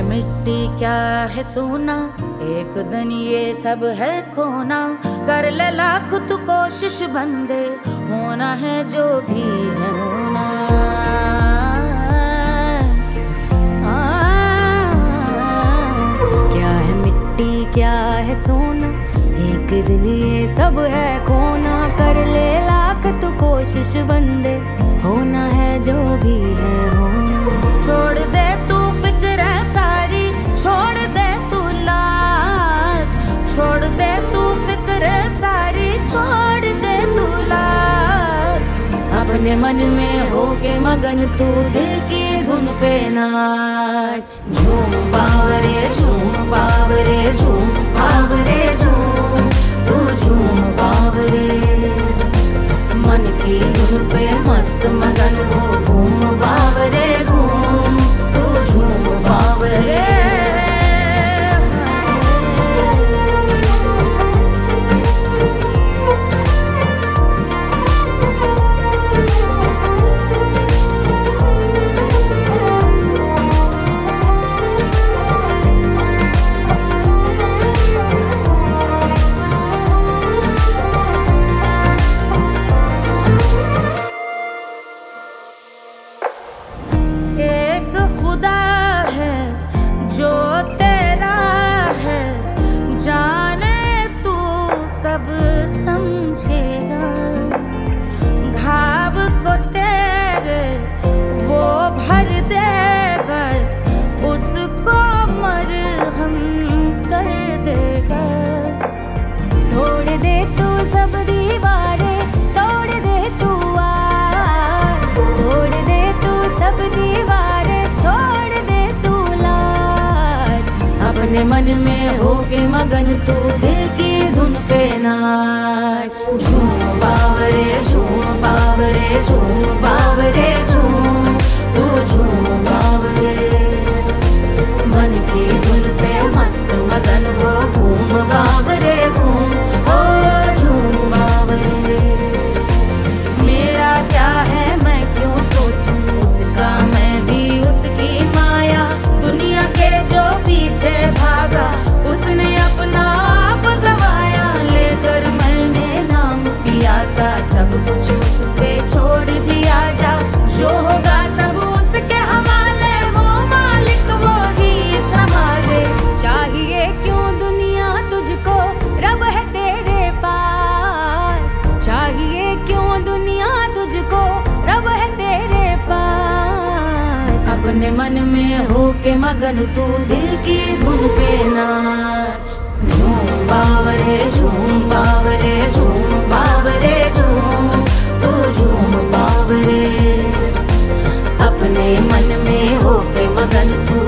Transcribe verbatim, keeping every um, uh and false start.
है मिट्टी क्या है सोना, एक दिन ये सब है खोना। कर ले लाख तू कोशिश बंदे, होना है जो भी है होना। क्या है मिट्टी क्या है सोना, एक दिन ये सब है खोना। कर ले लाख तू कोशिश बंदे, होना है जो भी है होना। छोड़ दे तू फिक्र सारी, छोड़ दे तू लाज, छोड़ दे तू फिक्र सारी, छोड़ दे तू लाज। अपने मन में होके मगन तू दिल की धुन पे नाच। झूम बावरे झूम बावरे झूम बावरे झूम, तू झूम बावरे। मन की धुन पे मस्त मगन हो, घूम बावरे घूम, तू झूम बावरे। खुदा है जो तेरा है, जाने तू कब समझेगा। घाव को तेरे वो भर देगा, उसको मरहम कर देगा। तोड़ दे तू सब दीवारें, तोड़ दे तू आज, तोड़ दे तू सब दीवारें, छोड़ दे तू लाज। अपने मन में होके मगन तू दिल की धुन पे नाच। झूम बावरे झूम बावरे झूम बावरे झूम, तू झूम बावरे। मन की धुन पे मस्त मगन हो, घूम बावरे घूम, ओ झूम बावरे। मेरा क्या है मैं क्यों सोचूं उसका, मैं भी उसकी माया। दुनिया के जो पीछे भागा, उसने अपना आप गवाया। लेकर मैंने नाम पिया था, सब कुछ उस पे छोड़ दिया जा। जो होगा सब उसके हवाले, वो मालिक वो ही संभाले। चाहिए क्यों दुनिया तुझको, रब है तेरे पास। चाहिए क्यों दुनिया तुझको, रब है तेरे पास। अपने मन में होके मगन तू दिल की धुन पे नाच। झूम बावरे झूम बावरे झूम बावरे झूम, तू झूम बावरे। अपने मन में होके मगन तू